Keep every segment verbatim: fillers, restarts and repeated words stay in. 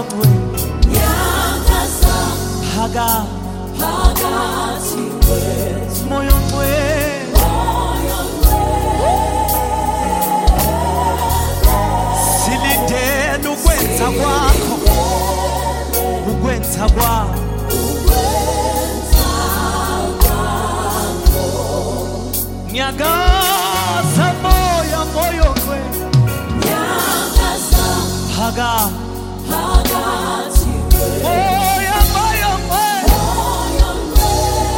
mwe nyagaza haga hagati wetu moyo mwe moyo mwe silindele ukwenza kwakho ukwenza kwakho nyagaza moyo moyo mwe nyagaza haga hagati wetu moyo moyo mwe moyo mwe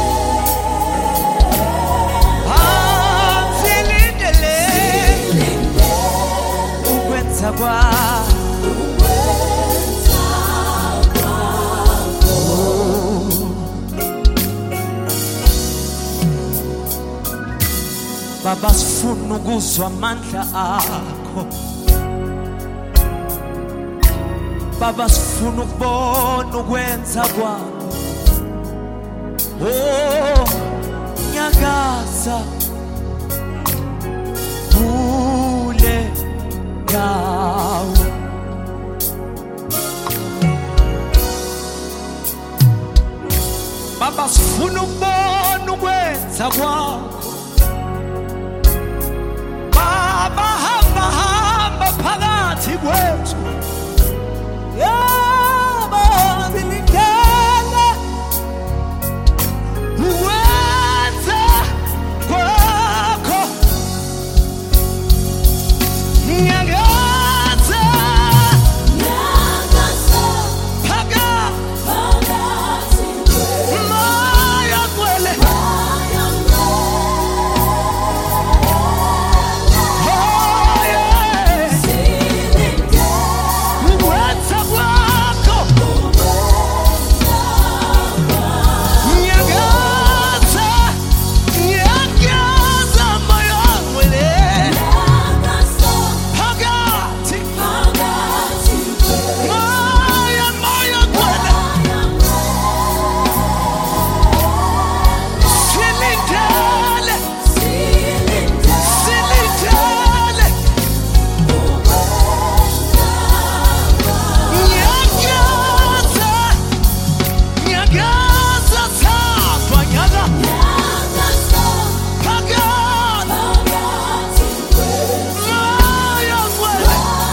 ah silindele ukwenza kwakho Baba sifuna ukuzwa amandla akho Baba sifuna ukubona ukwenza kwakho Oh nyagaza kule ndawo Baba sifuna ukubona ukwenza kwakho Baba hamba hamba phakathi kwethu yabo silindele ukwenza kwakho nyagaza nyagaza phakathi hagati wetu moya kwele moyo mwe oh yeah silindele ukwenza kwakho nyagaza nyagaza moya kwele nyagaza phakathi hagati wetu moya moya kwele silindele silindele silindele nyagaza nyagaza safa nyaga nyagaza phakathi hagati wetu moya kwele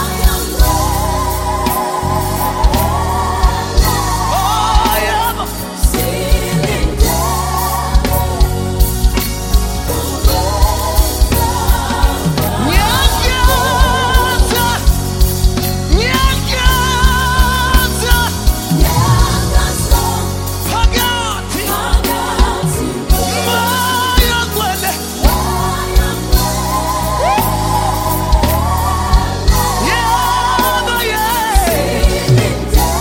oh yeah nyagaza nyagaza phakathi moya kwele yebo yeah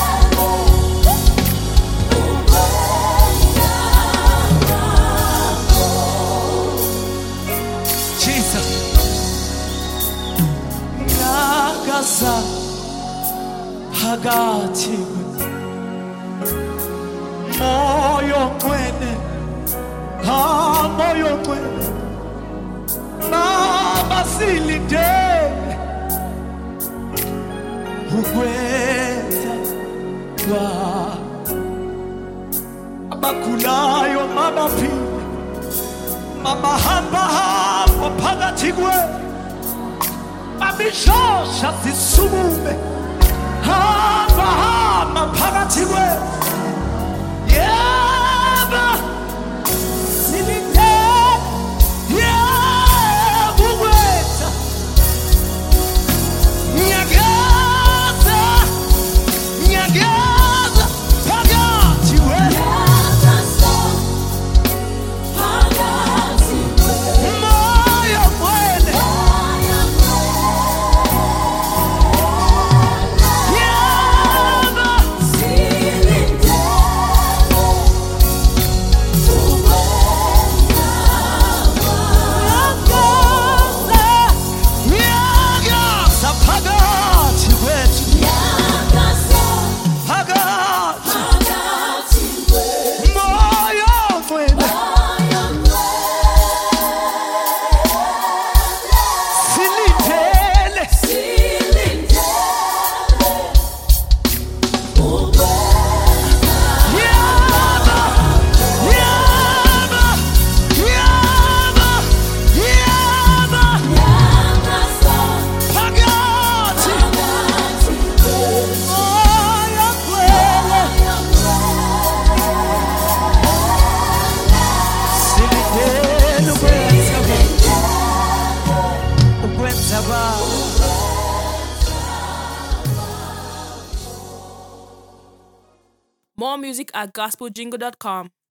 Jesus nyagaza phakathi moyo mwene ha moyo mwene Baba silindele ukwenza kwakho abagulayo mabaphile mabahamba hamba phakathi kwethu babishosha zisukume hamba hamba phakathi kwethu yebo silindele yebo ukwenza nyagaza nyagaza phakathi kwethu moyo mwene yebo More music at gospel jingle dot com.